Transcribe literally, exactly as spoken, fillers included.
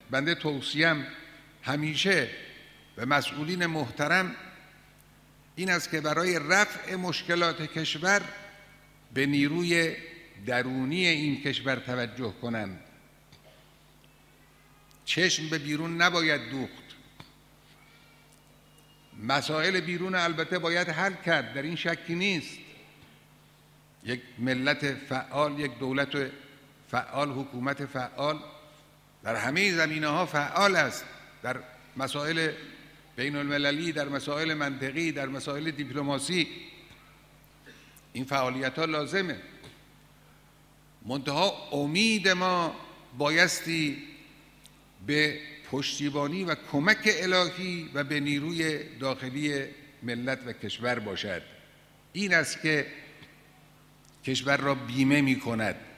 بنده توصیم همیشه به مسئولین محترم این است که برای رفع مشکلات کشور به نیروی درونی این کشور توجه کنند. چشم به بیرون نباید دوخت. مسائل بیرون البته باید حل کرد، در این شکی نیست. یک ملت فعال، یک دولت فعال، حکومت فعال در همه زمینه‌ها فعال است، در مسائل بین المللی، در مسائل منطقی، در مسائل دیپلماسی. این فعالیت‌ها لازمه. منتها امید ما بایستی به پشتیبانی و کمک الهی و به نیروی داخلی ملت و کشور باشد. این است که کشور را بیمه می کند.